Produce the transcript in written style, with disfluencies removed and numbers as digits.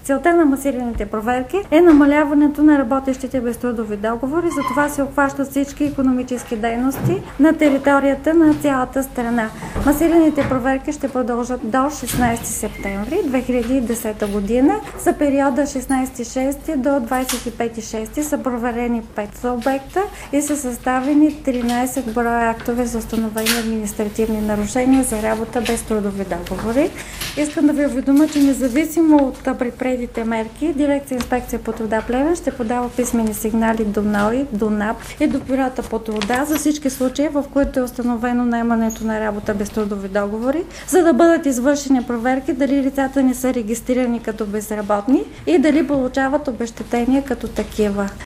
Целта на масираните проверки е намаляването на работещите без трудови договори, затова се обхващат всички икономически дейности на територията на цялата страна. Масираните проверки ще продължат до 16 септември 2010 година. За периода 16.6 до 25.6 са проверени 5 обекта и са съставени 13 броя актове за установени административни нарушения за работа без трудови договори. Искам да ви уведомя, че независимо от предприетите мерки, Дирекция инспекция по труда Плевен ще подава писмени сигнали до НОИ, до НАП и до бюрата по труда за всички случаи, в които е установено наемането на работа без трудови договори, за да бъдат извършени проверки дали лицата не са регистрирани като безработни и дали получават обезщетения като такива.